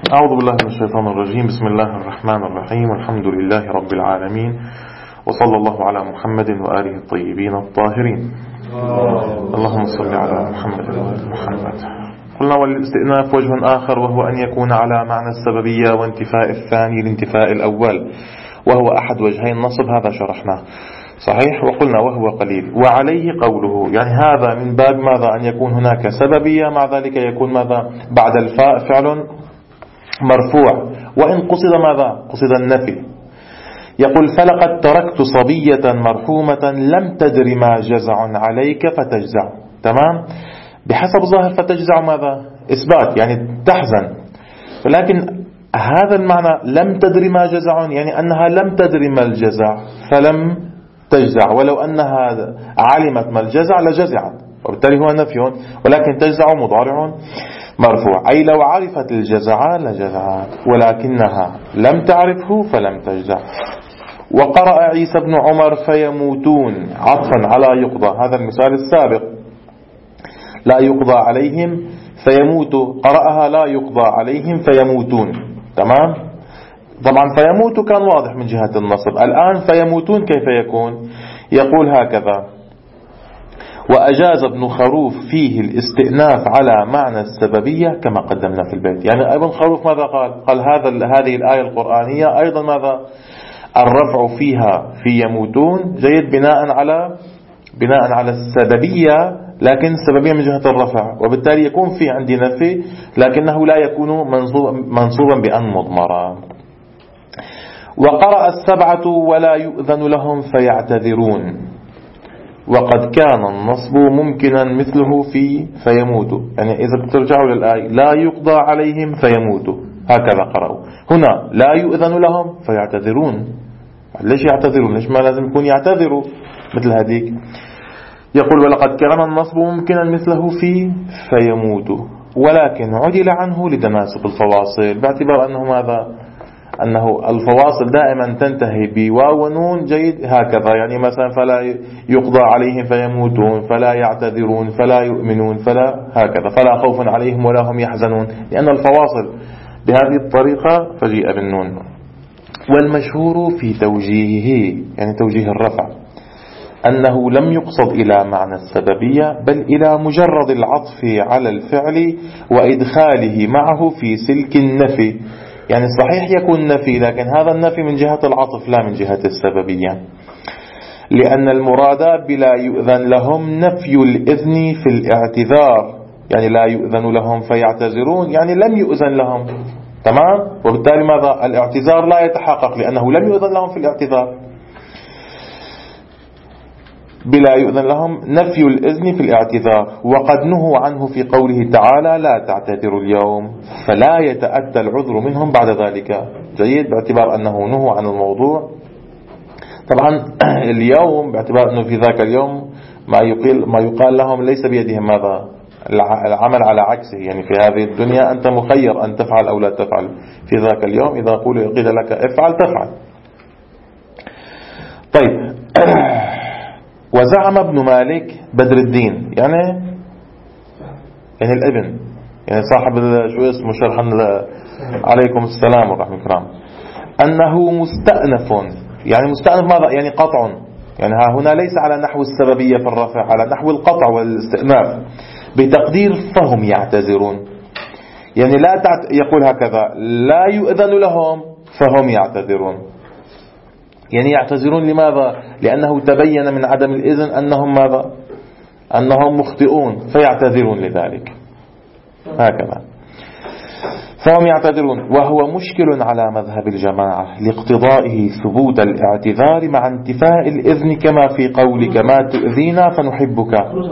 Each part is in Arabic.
أعوذ بالله من الشيطان الرجيم. بسم الله الرحمن الرحيم. الحمد لله رب العالمين، وصلى الله على محمد وآله الطيبين الطاهرين. اللهم صل على محمد وآل محمد. قلنا والاستئناف وجه آخر، وهو أن يكون على معنى السببية وانتفاء الثاني لانتفاء الأول، وهو أحد وجهي النصب. هذا شرحناه صحيح، وقلنا وهو قليل. وعليه قوله، يعني هذا من باب ماذا؟ أن يكون هناك سببية، مع ذلك يكون ماذا بعد الفاء؟ فعل مرفوع. وإن قصد ماذا؟ قصد النفي. يقول فلقد تركت صبية مرحومة لم تدر ما جزع عليك فتجزع. تمام، بحسب ظاهر فتجزع ماذا؟ إثبات، يعني تحزن. ولكن هذا المعنى لم تدر ما جزع، يعني أنها لم تدر ما الجزع فلم تجزع، ولو أنها علمت ما الجزع لجزعت، وبالتالي هو نفي. ولكن تجزع مضارع مرفوع، أي لو عرفت الجزع لجزعت، ولكنها لم تعرفه فلم تجزع. وقرأ عيسى بن عمر فيموتون عطفا على يقضى، هذا المثال السابق. لا يقضى عليهم فيموتوا، قرأها لا يقضى عليهم فيموتون. تمام، طبعا فيموت كان واضح من جهة النصب. الآن فيموتون كيف يكون؟ يقول هكذا: وأجاز ابن خروف فيه الاستئناف على معنى السببية كما قدمنا في البيت. يعني ابن خروف ماذا قال؟ قال هذه الآية القرآنية أيضا ماذا؟ الرفع فيها في يموتون جيد بناء على السببية، لكن السببية من جهة الرفع، وبالتالي يكون في عندي نفي، لكنه لا يكون منصوبا بأن مضمرا. وقرأ السبعة ولا يؤذن لهم فيعتذرون، وقد كان النصب ممكنا مثله في فيموتوا. يعني إذا بترجعوا للآية لا يقضى عليهم فيموتوا، هكذا قرأوا. هنا لا يؤذن لهم فيعتذرون. ليش يعتذرون؟ ليش ما لازم يكون يعتذروا مثل هذيك؟ يقول ولقد كان النصب ممكنا مثله في فيموتوا، ولكن عدل عنه لتناسب الفواصل، باعتبار أنه ماذا؟ أنه الفواصل دائما تنتهي بواو ونون جيد، هكذا. يعني مثلا فلا يقضى عليهم فيموتون، فلا يعتذرون، فلا يؤمنون، فلا هكذا، فلا خوف عليهم ولا هم يحزنون، لأن الفواصل بهذه الطريقة فجيء بالنون. والمشهور في توجيهه، يعني توجيه الرفع، أنه لم يقصد إلى معنى السببية، بل إلى مجرد العطف على الفعل وإدخاله معه في سلك النفي. يعني صحيح يكون نفي، لكن هذا النفي من جهة العطف لا من جهة السببية، لأن المراد بلا يؤذن لهم نفي الإذن في الاعتذار. يعني لا يؤذن لهم فيعتذرون، يعني لم يؤذن لهم. تمام، وبالتالي ماذا؟ الاعتذار لا يتحقق لأنه لم يؤذن لهم في الاعتذار. بلا يؤذن لهم نفي الإذن في الاعتذار، وقد نهوا عنه في قوله تعالى لا تعتذروا اليوم، فلا يتأتى العذر منهم بعد ذلك. جيد، باعتبار أنه نهوا عن الموضوع. طبعا اليوم باعتبار أنه في ذاك اليوم ما يقال لهم ليس بيدهم ماذا؟ العمل على عكسه. يعني في هذه الدنيا أنت مخير أن تفعل أو لا تفعل، في ذاك اليوم إذا قيل لك افعل تفعل. طيب وزعم ابن مالك بدر الدين، يعني الابن، يعني صاحب شو اسمه شرح عليكم السلام ورحمة الله، أنه مستأنف. يعني مستأنف ماذا؟ يعني قطع. يعني ها هنا ليس على نحو السببية في الرفع، على نحو القطع والاستئناف، بتقدير فهم يعتذرون. يعني يقول هكذا: لا يؤذن لهم فهم يعتذرون. يعني يعتذرون لماذا؟ لأنه تبين من عدم الإذن أنهم ماذا؟ أنهم مخطئون، فيعتذرون لذلك، هكذا. فهم يعتذرون، وهو مشكل على مذهب الجماعة لاقتضائه ثبوت الاعتذار مع انتفاء الإذن، كما في قولك ما تؤذينا فنحبك.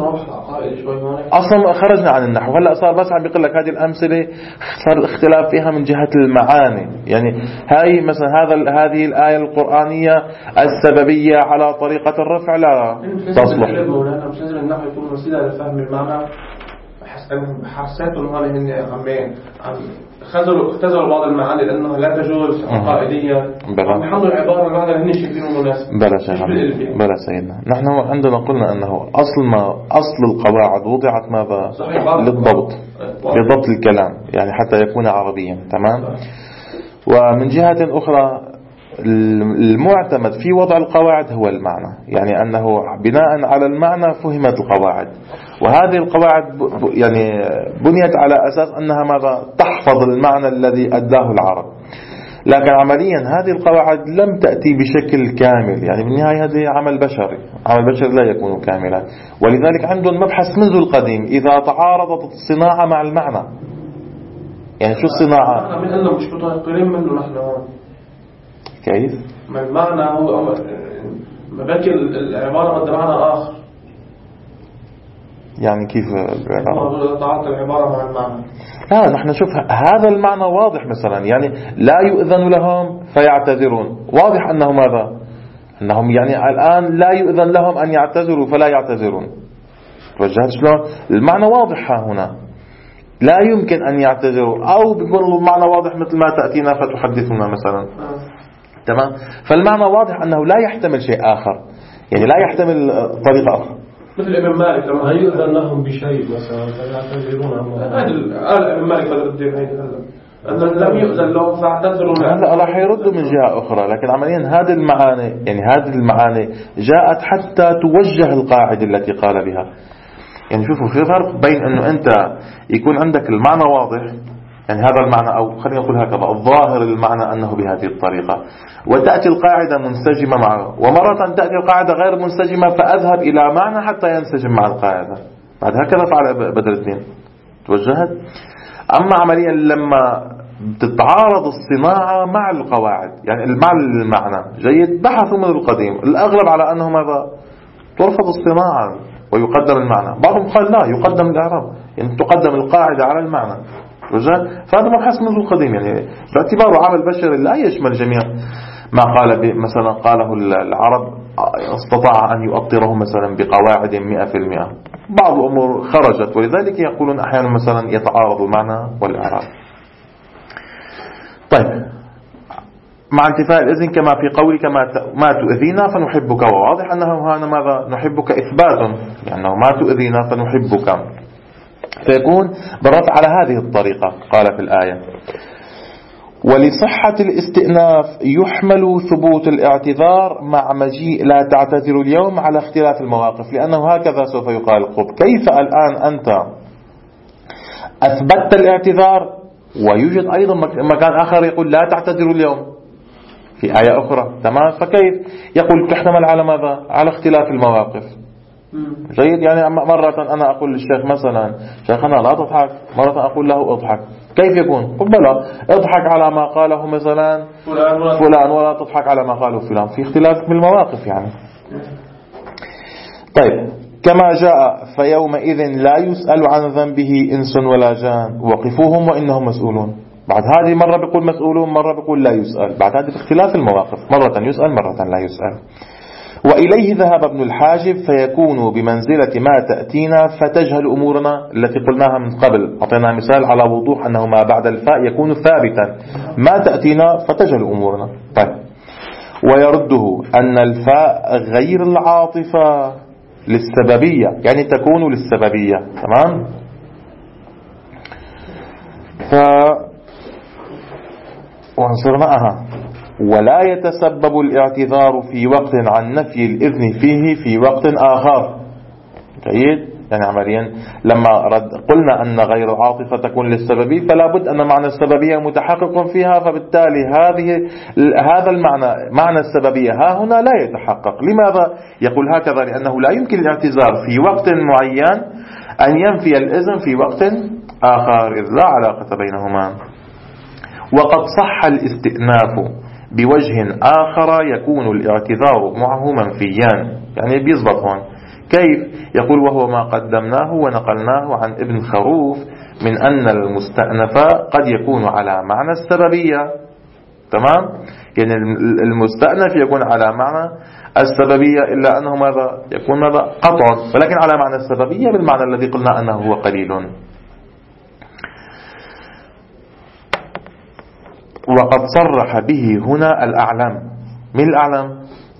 أصلا خرجنا عن النحو، هلأ صار بس عم بيقول لك هذه الأمثلة صار اختلاف فيها من جهة المعاني. يعني هاي مثلا هذه الآية القرآنية السببية على طريقة الرفع لا تصلح. حسيت إنه هن عم اختزلوا بعض المعاني لأنها لا تجوز عقائديا. الحمد لله عبارة عن هذا هن شايفينه مناسب. بلا سيدنا، نحن عندنا قلنا أنه أصل القواعد وضعت ماذا؟ للضبط، لضبط الكلام، يعني حتى يكون عربيا. تمام. ومن جهة أخرى المعتمد في وضع القواعد هو المعنى، يعني أنه بناء على المعنى فهمت القواعد، وهذه القواعد يعني بنيت على أساس أنها ماذا؟ تحفظ المعنى الذي أداه العرب. لكن عمليا هذه القواعد لم تأتي بشكل كامل، يعني بالنهاية هذه عمل بشري، عمل بشري لا يكون كاملا. ولذلك عندهم مبحث منذ القديم إذا تعارضت الصناعة مع المعنى. يعني شو الصناعة؟ من أنه مش متنقلين منه نحن هون. كيف؟ ما المعنى هو مباكي العبارة بدها معنى آخر. يعني كيف العبارة؟ تعاطي العبارة مع المعنى. لا، نحن نشوف هذا المعنى واضح مثلا، يعني لا يؤذن لهم فيعتذرون، واضح أنه ماذا؟ أنهم يعني الآن لا يؤذن لهم أن يعتذروا فلا يعتذرون. توجهت شلون؟ المعنى واضح هنا، لا يمكن أن يعتذروا، أو بيكون المعنى واضح مثل ما تأتينا فتحدثنا مثلا. تمام. فالمعنى واضح أنه لا يحتمل شيء آخر، يعني لا يحتمل طريقة أخرى. مثل ابن مالك لما يؤذن لهم بشيء مثلا فيعتذرون عنه. هذا ابن مالك بدر الدين هذا أن لم يؤذن لهم فاعتذروا. هذا راح يردوا من جهة أخرى، لكن عمليا هذه المعاني، يعني هذه المعاني جاءت حتى توجه القاعدة التي قال بها. يعني شوفوا في فرق بين أنه أنت يكون عندك المعنى واضح، يعني هذا المعنى، أو خلينا نقول هكذا الظاهر المعنى أنه بهذه الطريقة، وتأتي القاعدة منسجمة معه، ومرة تأتي القاعدة غير منسجمة فأذهب إلى معنى حتى ينسجم مع القاعدة. بعد هكذا فعل بدر الدين. توجهت. أما عمليا لما تتعارض الصناعة مع القواعد، يعني مع المعنى جيد، بحثوا من القديم الأغلب على أنه ماذا؟ ترفض الصناعة ويقدم المعنى. بعضهم قال لا، يقدم الإعراب، يعني تقدم القاعدة على المعنى. فهذا مبحث منذ القديم، يعني باعتباره عمل بشري لا يشمل جميع ما قال مثلا قاله العرب استطاع أن يؤطره مثلا بقواعد 100%. بعض الأمور خرجت، ولذلك يقولون أحيانا مثلا يتعارض المعنى والإعراب. طيب، مع انتفاء الإذن كما في قولك ما تؤذينا فنحبك، وواضح أنه هنا ماذا؟ نحبك إثبات، يعني ما تؤذينا فنحبك، فيكون بالرفع على هذه الطريقة. قال في الآية: ولصحة الاستئناف يحمل ثبوت الاعتذار مع مجيء لا تعتذر اليوم على اختلاف المواقف، لأنه هكذا سوف يقال القب. كيف الآن أنت أثبتت الاعتذار ويوجد أيضا مكان آخر يقول لا تعتذر اليوم في آية أخرى؟ تمام. فكيف يقول تحتمل على ماذا؟ على اختلاف المواقف. جيد. يعني مرة أنا أقول للشيخ مثلا شيخنا لا تضحك، مرة أقول له اضحك. كيف يكون؟ بلى اضحك على ما قاله مثلا فلان ولا تضحك على ما قاله فلان، في اختلاف في المواقف يعني. طيب، كما جاء فيومئذ لا يسأل عن ذنبه إنس ولا جان وقفوهم وإنهم مسؤولون. بعد هذه مرة بيقول مسؤولون، مرة بيقول لا يسأل. بعد هذه باختلاف المواقف، مرة يسأل مرة لا يسأل. وإليه ذهب ابن الحاجب فيكون بمنزلة ما تأتينا فتجهل أمورنا التي قلناها من قبل. أعطينا مثال على وضوح أنه ما بعد الفاء يكون ثابتا، ما تأتينا فتجهل أمورنا. طيب، ويرده أن الفاء غير العاطفة للسببية، يعني تكون للسببية. تمام. وانصرناها. ولا يتسبب الاعتذار في وقت عن نفي الإذن فيه في وقت آخر. جيد. يعني عمليا لما قلنا أن غير العاطفة تكون للسببية، فلا بد أن معنى السببية متحقق فيها، فبالتالي هذا معنى السببية ها هنا لا يتحقق. لماذا يقول هكذا؟ لأنه لا يمكن الاعتذار في وقت معين أن ينفي الإذن في وقت آخر، إذ لا علاقة بينهما. وقد صح الاستئناف بوجه آخر يكون الاعتذار معه منفيان، يعني بيضبط هون. كيف؟ يقول: وهو ما قدمناه ونقلناه عن ابن خروف من أن المستأنف قد يكون على معنى السببية. تمام؟ يعني المستأنف يكون على معنى السببية، إلا أنه ماذا؟ يكون ماذا؟ قطع، ولكن على معنى السببية بالمعنى الذي قلنا أنه هو قليل. وقد صرح به هنا الأعلم. من الأعلم؟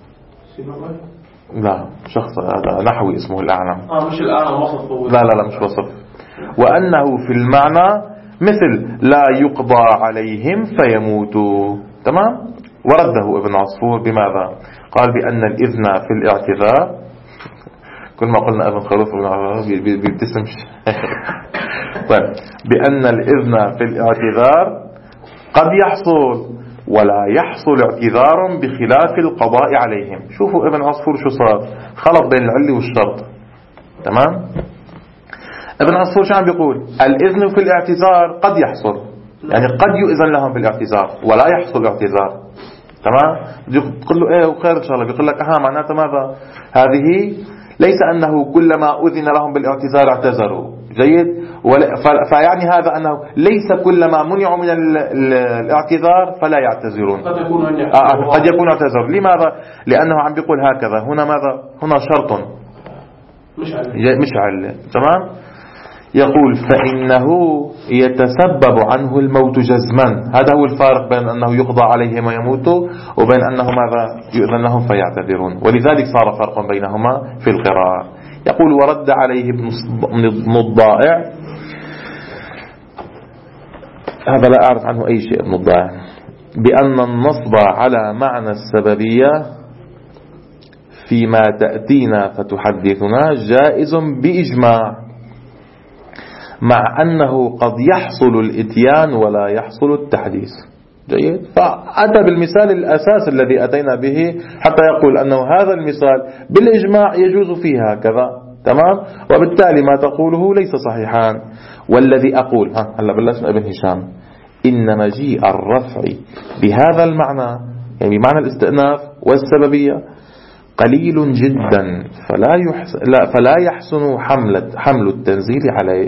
لا، شخص هذا نحوي اسمه الأعلم. مش الأعلم وصف. لا مش وصف. وأنه في المعنى مثل لا يقضى عليهم فيموتوا. تمام. ورده ابن عصفور بماذا؟ قال بأن الإذن في الاعتذار، كل ما قلنا ابن خروف بيبتسم طيب، بأن الإذن في الاعتذار قد يحصل ولا يحصل اعتذار بخلاف القضاء عليهم. شوفوا ابن عصفور شو صار، خلط بين العلة والشرط. تمام. ابن عصفور شو عم بيقول؟ الإذن في الاعتذار قد يحصل، يعني قد يؤذن لهم بالاعتذار ولا يحصل اعتذار. تمام. تقول له ايه وخير ان شاء الله، بيقول لك معناته ماذا؟ هذه ليس أنه كلما أذن لهم بالاعتذار اعتذروا. جيد. فيعني هذا أنه ليس كلما منعوا من الاعتذار فلا يعتذرون، قد يكون اعتذر. لماذا؟ لأنه عم بيقول هكذا هنا ماذا؟ هنا شرط مش علة. تمام. يقول فإنه يتسبب عنه الموت جزما. هذا هو الفارق بين أنه يقضى عليهم ويموتوا وبين أنه ماذا؟ يؤذن لهم فيعتذرون. ولذلك صار فرق بينهما في القراءة. يقول ورد عليه ابن الضائع، هذا لا أعرف عنه أي شيء ابن الضائع، بأن النصب على معنى السببية فيما تأتينا فتحدثنا جائز بإجماع، مع أنه قد يحصل الإتيان ولا يحصل التحديث. جيد. فأتى بالمثال الأساس الذي أتينا به حتى يقول أنه هذا المثال بالإجماع يجوز فيه هكذا. تمام. وبالتالي ما تقوله ليس صحيحان. والذي أقول هلا بلشنا ابن هشام، إن مجيء الرفع بهذا المعنى، يعني بمعنى الاستئناف والسببية، قليل جدا، فلا يحسن حمل التنزيل عليه.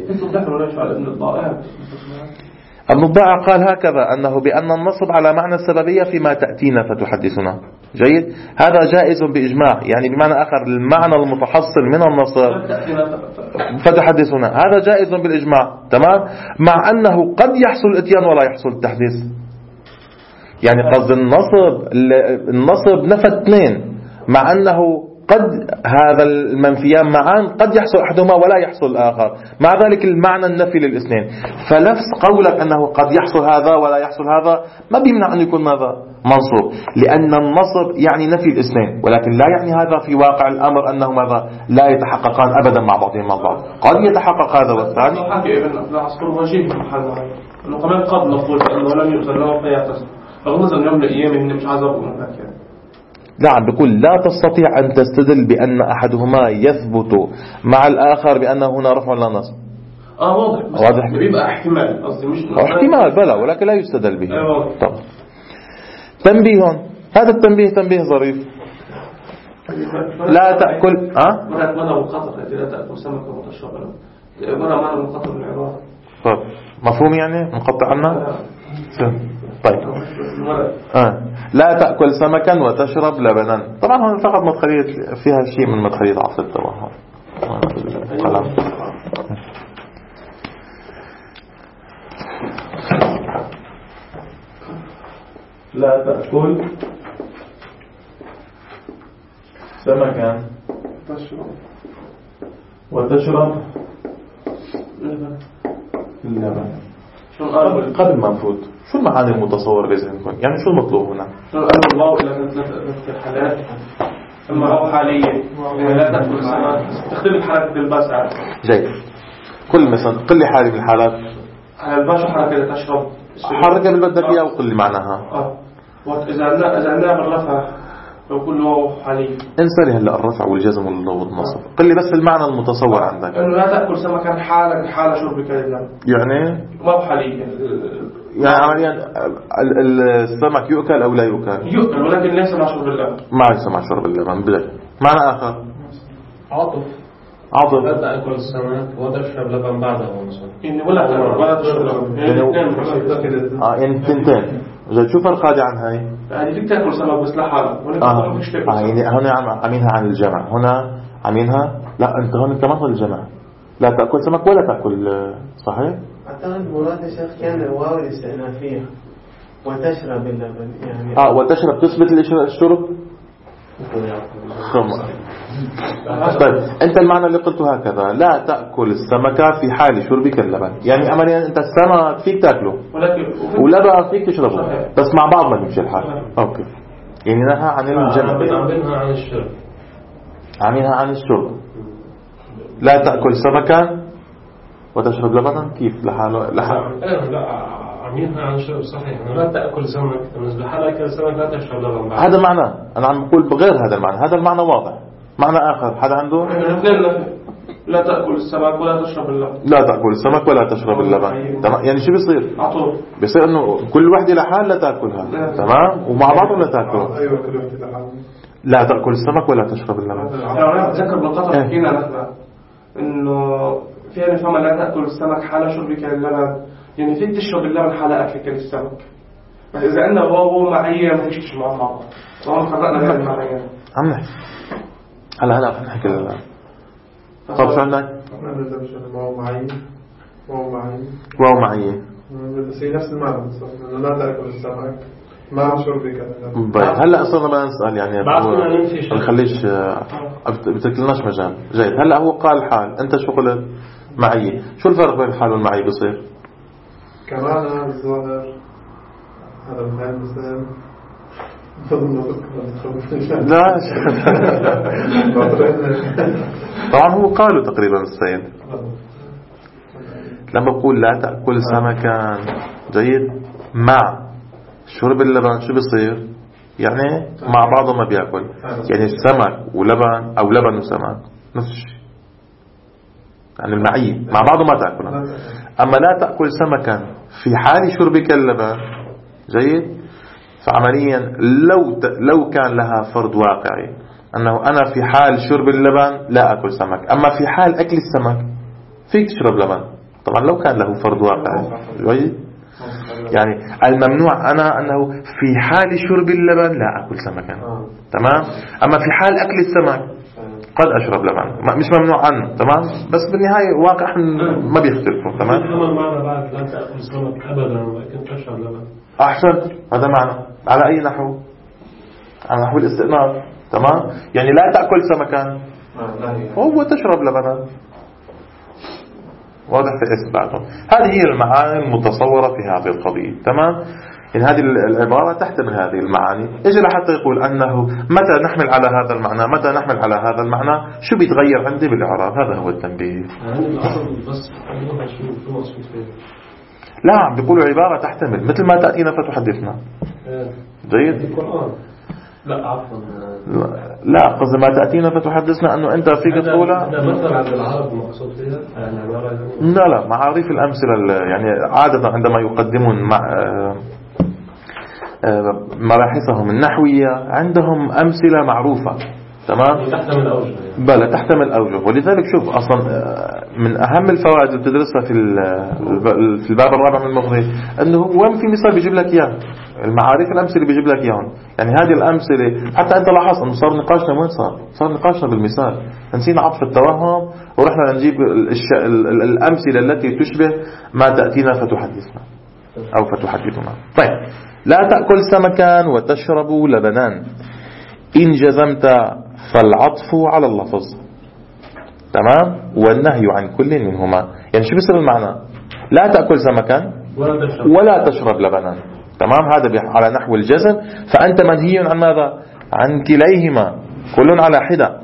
ابن الضائع قال هكذا، أنه بأن النصب على معنى السببية فيما تأتينا فتحدثنا. جيد. هذا جائز بإجماع، يعني بمعنى آخر المعنى المتحصل من النصب فتحدثنا هذا جائز بالإجماع. تمام. مع أنه قد يحصل الاتيان ولا يحصل التحديث. يعني قصد النصب نفى اثنين، مع أنه قد هذا المنفيان معا قد يحصل أحدهما ولا يحصل الآخر، مع ذلك المعنى النفي للاثنين. فلفظ قولك أنه قد يحصل هذا ولا يحصل هذا ما بيمنع أن يكون ماذا؟ منصوب، لأن النصب يعني نفي الاثنين، ولكن لا يعني هذا في واقع الأمر أنه ماذا؟ لا يتحققان أبدا مع بعضهم بعض. قد يتحقق هذا والثاني. حكي ابن عصفور وجيه محل معين أنه كمان قد نقول أنه لم يؤذن له فيعتذر، فغمز أن يوم الأيام إنه مش عايز أقول هكذا. نعم. بيقول لا تستطيع أن تستدل بأن أحدهما يثبت مع الآخر بأنه هنا رفع ولا نصب. واضح. بيبقى احتمال، قصدي مش احتمال بلا، ولكن لا يستدل به. طب تنبيه، هذا التنبيه تنبيه ظريف. لا تأكل مرة منقطع، لا تأكل سمكة وتشرب لبن. مرة منقطع بالعبارة. طيب مفهوم يعني منقطع عنا. طيب. لا تأكل سمكا وتشرب لبنا. طبعا هون فقط مدخلية فيها شيء من مدخلية عطف التوهم. لا تأكل سمكا وتشرب اللبن. قبل ما نفوت، شو المعاني المتصور بذهنكم؟ يعني شو المطلوب هنا؟ شو الأمر الله إلى ثلاث الحالات، أما أو حالية لا تأكل السمك تختلف حركة البشر. جيد. كل مثلا قل لي حالة من الحالات. على البشر حركة تشرب، حركة اللي بدك إياه وقل لي معناها. وإذا عندنا بالرفع لو كله حالي. انسى لي هلا الرفع والجزم والنصب. قل لي بس المعنى المتصور عندك. إنه لا تأكل سمكا حالة شربك للبن. يعني ما هو حالي. يعني عمليا السمك يؤكل أو لا يؤكل؟ يؤكل، ولكن ليس مع شرب اللبن. ما ليس مع شرب اللبن. بدك معنى آخر. عاطف. لا تأكل السمك وتشرب لبن بعده مثلا. إني ولا تشرب لبن. يعني تنتين. شو فرق هذه عن هاي؟ يعني فيك تأكل سمك بس لحاله. يعني هنا عامينها عن الجمع، هنا عامينها لا. أنت هون أنت ما الجمع. لا تأكل سمك ولا تأكل. صحيح؟ حتى المراد يا شيخ كان الواو الاستئنافية. وتشرب اللبن يعني وتشرب تثبت الشرب. طيب أنت المعنى اللي قلته هكذا: لا تأكل السمكة في حال شربك اللبن، يعني عمليا أنت السمك فيك تأكله ولبن فيك تشربه، بس مع بعض ما بيمشي الحال. أوكي، يعني نهى عن الجمع، عن الشرب، عنها عن الشرب. لا تأكل سمكا وتشرب لبنا، كيف لحاله؟ لا عمينها عن الشرب صحيح. لا تأكل سمك بالنسبة حالك السمك لا تشرب لبن. هذا معنى، أنا عم بقول بغير هذا المعنى، هذا المعنى واضح. معنى آخر حدا عنده؟ لا تأكل السمك ولا تشرب اللبن. لا تأكل السمك ولا تشرب اللبن، تمام. يعني شو بيصير؟ بيصير إنه كل وحدة لحال لا تأكلها، تمام، ومع بعض ولا تأكلها. أيوة كل وحدة لحال. لا تأكل السمك ولا تشرب اللبن. ذكر بالقطع حكينا نحن إنه فيها نفهم لا تأكل السمك حال شربك اللبن، يعني فيك تشرب اللبن حال أكلك للسمك، بس إذا عندنا واو معين ما فيش مع بعض، وهم فرقنا بين المعنيين. عم نحكي هلا رح نحكي الآن. طب شو عندك؟ واو معين بس هي نفس المعنى بالضبط، إنه لا تأكل السمك مع شربك. هلا أصلا ما نسأل يعني ما نخليش بتكلناش مجال. جيد، هلا هو قال حال، أنت شو قلت؟ معي. شو الفرق بين الحال والمعي بصير؟ كمان الظاهر هذا المثال مثلا لا طبعا هو قالوا تقريبا السيد لما بقول لا تأكل سمكا. جيد، مع شرب اللبن شو بصير؟ يعني مع بعضه ما بيأكل، يعني السمك ولبن أو لبن وسمك نفس الشيء، يعني المعي مع بعضه ما تأكله. أما لا تأكل سمكا في حال شربك اللبن، جيد، فعمليا لو كان لها فرض واقعي أنه أنا في حال شرب اللبن لا أكل سمك، أما في حال أكل السمك فيك تشرب لبن، طبعا لو كان له فرض واقعي. جيد، يعني الممنوع أنا أنه في حال شرب اللبن لا أكل سمكا، تمام. أما في حال أكل السمك قد أشرب لبن، مش ممنوع عنه، تمام، بس بالنهاية واقع ما بيختلفوا، تمام. معنى بعد لا تأكل سمك أبدا ولكن تشرب لبن. أحسن، هذا معنى على أي نحو؟ على نحو الاستئناف، تمام. يعني لا تأكل سمكا هو تشرب لبنا، واضح في إثباته. هذه هي المعاني المتصورة في هذه القضية، تمام. إن هذه العبارة تحتمل هذه المعاني. إجي لحتى يقول أنه متى نحمل على هذا المعنى، متى نحمل على هذا المعنى، شو بيتغير عندي بالإعراب. هذا هو التنبيه. لا، عم بيقولوا عبارة تحتمل مثل ما تأتينا فتحدثنا. جيد. لا عفوا، لا قصد ما تأتينا فتحدثنا أنه أنت فيك تقولها. مثلا عند العرب مقصود فيها لا معاريف الأمثلة يعني عادة عندما يقدمون مع مراحثهم النحوية عندهم أمثلة معروفة، تمام، تحتمل أوجه بلى تحتمل أوجه. ولذلك شوف أصلا من أهم الفوائد اللي بتدرسها في الباب الرابع من المغني أنه وين في مثال بيجيب لك إياه، المعارف الأمثلة بيجيب لك إياهم. يعني هذه الأمثلة حتى أنت لاحظ أنه صار نقاشنا وين صار نقاشنا بالمثال، نسينا عطف التوهم ورحنا نجيب الأمثلة التي تشبه ما تأتينا فتحدثنا أو فتحدثنا. طيب، لا تأكل سمكا وتشرب لبنان، إن جزمت فالعطف على اللفظ، تمام، والنهي عن كل منهما. يعني شو بيصير المعنى؟ لا تأكل سمكا ولا تشرب لبنا، تمام، هذا على نحو الجزم، فأنت منهي عن ماذا؟ عن كليهما، كل على حدة.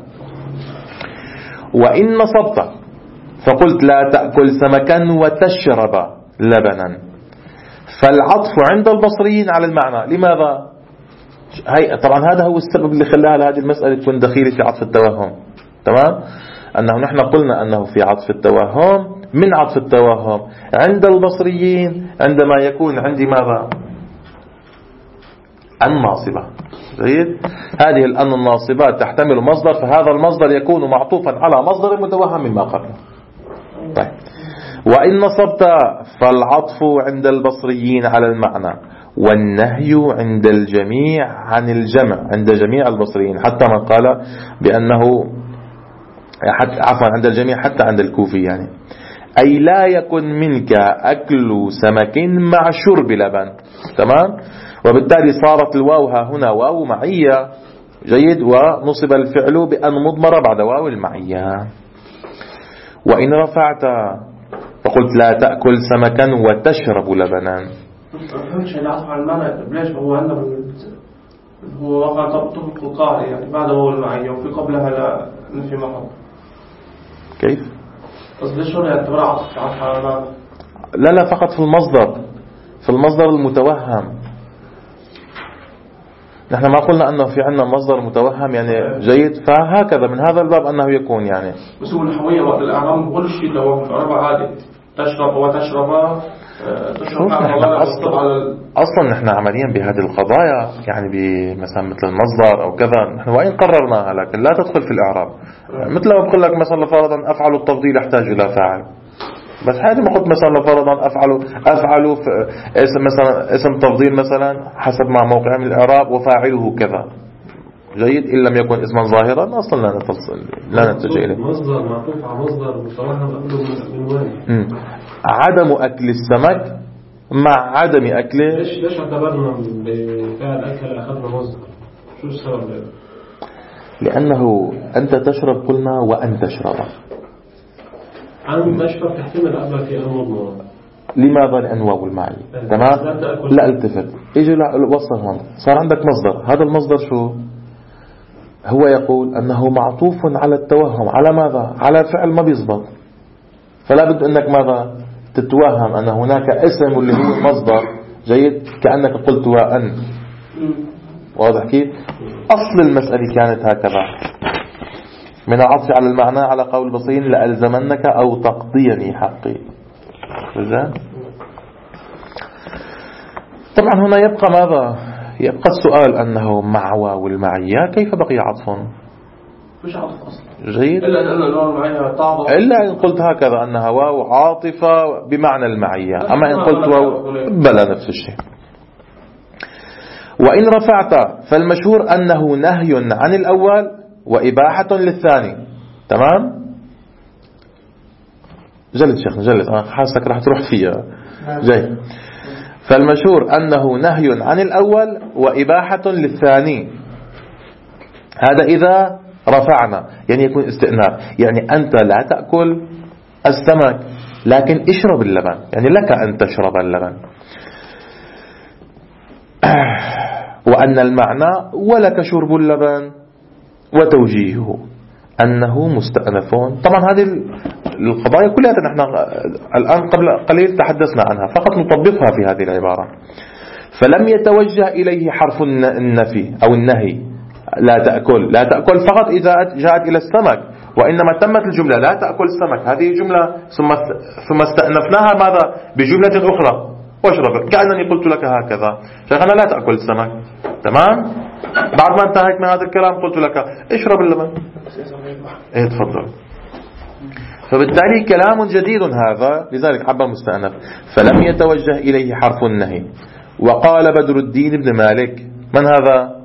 وإن نصبت فقلت لا تأكل سمكا وتشرب لبنا، فالعطف عند البصريين على المعنى. لماذا؟ طبعا هذا هو السبب اللي خلاها هذه المسألة تكون دخيلة في عطف التوهم، تمام، أنه نحن قلنا أنه في عطف التوهم، من عطف التوهم عند البصريين عندما يكون عندي ماذا؟ الناصبة. جيد، هذه الأن الناصبات تحتمل مصدر، فهذا المصدر يكون معطوفا على مصدر متوهم مما قبله. طيب، وإن نصبت فالعطف عند البصريين على المعنى، والنهي عند الجميع عن الجمع، عند جميع البصريين، حتى من قال بأنه عفوا عند الجميع حتى عند الكوفي، يعني أي لا يكن منك أكل سمك مع شرب لبن. تمام. وبالتالي صارت الواو ها هنا واو معية. جيد. ونصب الفعل بأن مضمر بعد واو المعية. وإن رفعت فقلت لا تأكل سمكا وتشرب لبنا. ما فهمتش العطف على المعنى. ليش هو عندنا هو وقع طبق القاعدة يعني بعد واو المعية وفي قبلها لا نفي محض. كيف؟ بس ليش هنا يعتبر عطف على المعنى؟ لا فقط في المصدر. في المصدر المتوهم. نحن ما قلنا أنه في عندنا مصدر متوهم يعني. جيد. فهكذا من هذا الباب أنه يكون يعني. بس هو الحوية وقت الأعرام بقول شيء توهم. الأعرام عادي تشرب وتشرب. أصلا نحن عمليا بهذه القضايا يعني مثلا مثل المصدر أو كذا نحن وإن قررناها لكن لا تدخل في الإعراب. مثل ما بقول لك مثلا فرضا أفعل التفضيل يحتاج إلى فاعل. بس هذه ما قلت مثلا فرضا أفعل اسم مثلا اسم تفضيل مثلا حسب ما موقع من الإعراب وفاعله كذا. جيد. إن لم يكن اسما ظاهرا أصلا لا نتجه إليه. مصدر معطوف على مصدر متوهم قبله من وين. عدم أكل السمك مع عدم أكله. ليش اعتبرنا بفعل أكل أخذنا مصدر؟ شو السبب؟ لأنه أنت تشرب قلنا وأن تشرب. عن تشرب تحتمل قبل في المضمون. لماذا؟ لأن واو المعي. تمام. لا التفت. اجي وصل هون صار عندك مصدر. هذا المصدر شو هو؟ يقول أنه معطوف على التوهم. على ماذا؟ على فعل ما بيزبط. فلا بد أنك ماذا تتوهم أن هناك اسم اللي هو المصدر. جيد. كأنك قلت وأن. واضح كيف؟ أصل المسألة كانت هكذا من العطف على المعنى على قول بصين لألزمنك أو تقضيني حقي. طبعا هنا يبقى ماذا؟ يبقى السؤال أنه مع واو المعية كيف بقي عطف؟ مش عطف أصلا. جيد. إلا إن قلت هكذا أنها واو عاطفة بمعنى المعية. أما إن قلت واو بلا نفس الشيء. وإن رفعت فالمشهور أنه نهي عن الأول وإباحة للثاني. تمام. جلد شيخ جلد. حاسك راح تروح فيها. جاي. فالمشهور أنه نهي عن الأول وإباحة للثاني. هذا إذا رفعنا يعني يكون استئناف. يعني أنت لا تأكل السمك لكن اشرب اللبن. يعني لك أن تشرب اللبن. وأن المعنى ولك شرب اللبن وتوجيهه أنه مستأنفون. طبعا هذه القضايا كلها نحن الآن قبل قليل تحدثنا عنها فقط نطبقها في هذه العبارة. فلم يتوجه إليه حرف النفي أو النهي. لا تأكل فقط إذا جاءت إلى السمك. وإنما تمت الجملة لا تأكل السمك. هذه جملة ثم استأنفناها ماذا بجملة أخرى واشرب. كأنني قلت لك هكذا شيخنا لا تأكل السمك. تمام. بعد ما انتهيت من هذا الكلام قلت لك اشرب اللبن. ايه تفضل. فبالتالي كلام جديد هذا لذلك عبر مستأنف. فلم يتوجه إليه حرف النهي. وقال بدر الدين بن مالك. من هذا؟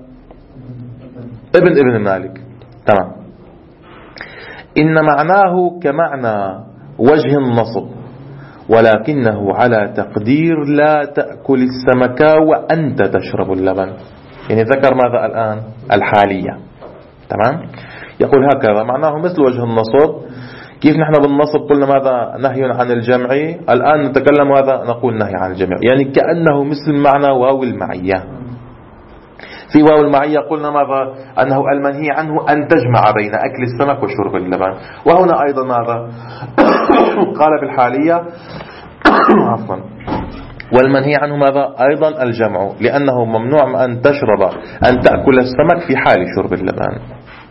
ابن مالك. تمام. إن معناه كمعنى وجه النصب ولكنه على تقدير لا تأكل السمك وأنت تشرب اللبن. يعني ذكر ماذا الآن؟ الحالية. تمام. يقول هكذا معناه مثل وجه النصب. كيف نحن بالنصب قلنا ماذا؟ نهي عن الجمع. الآن نتكلم ماذا؟ نقول نهي عن الجمع. يعني كأنه مثل معنى واو المعية. في واو المعية قلنا ماذا؟ أنه المنهي عنه أن تجمع بين أكل السمك وشرب اللبن. وهنا أيضا ماذا؟ قال بالحالية عفوا والمنهي عنه ماذا؟ أيضا الجمع لأنه ممنوع أن تأكل السمك في حال شرب اللبن.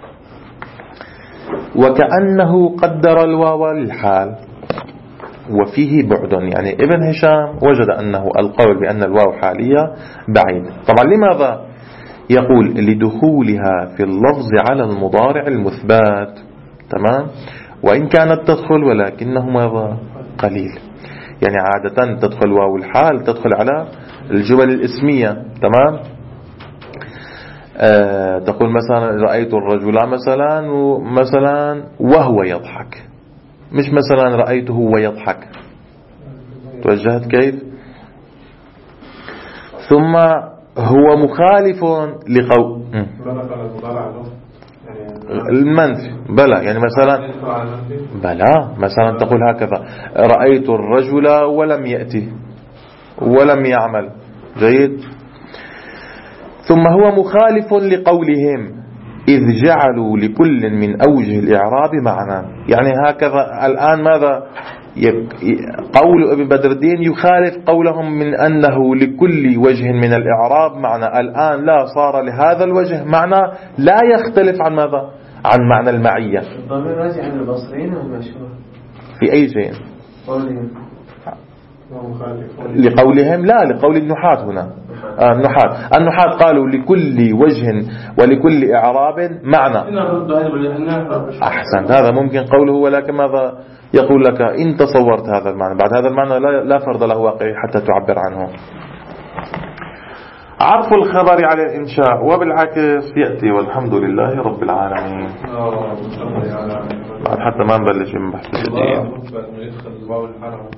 وكأنه قدر الواو للحال وفيه بعد. يعني ابن هشام وجد أنه القول بأن الواو حالية بعيد. طبعا لماذا؟ يقول لدخولها في اللفظ على المضارع المثبات. تمام. وإن كانت تدخل ولكنه ماذا؟ قليل. يعني عادة تدخل واو الحال تدخل على الجمل الاسمية. تمام. تقول مثلا رأيت الرجل مثلا وهو يضحك. مش مثلا رأيته ويضحك. توجهت كيف؟ ثم هو مخالف لقول المنفي. بلى يعني مثلا بلى مثلا تقول هكذا: رأيت الرجل ولم يأتي ولم يعمل. جيد. ثم هو مخالف لقولهم إذ جعلوا لكل من أوجه الإعراب معنى. يعني هكذا الآن ماذا قول ابن بدر الدين يخالف قولهم من أنه لكل وجه من الإعراب معنى. الآن لا صار لهذا الوجه معنى لا يختلف عن ماذا؟ عن معنى المعية. الضمير راجع عن البصريين والمشهور في أي شيء؟ قولهم لقولهم لا، لقول النحاة هنا. النحاة قالوا لكل وجه ولكل إعراب معنى. أحسن، هذا ممكن قوله، ولكن ماذا يقول لك إن تصورت هذا المعنى، بعد هذا المعنى لا فرض له واقعي حتى تعبر عنه. عطف الخبر على الإنشاء وبالعكس يأتي، والحمد لله رب العالمين. حتى ما نبلش من بحث الدين.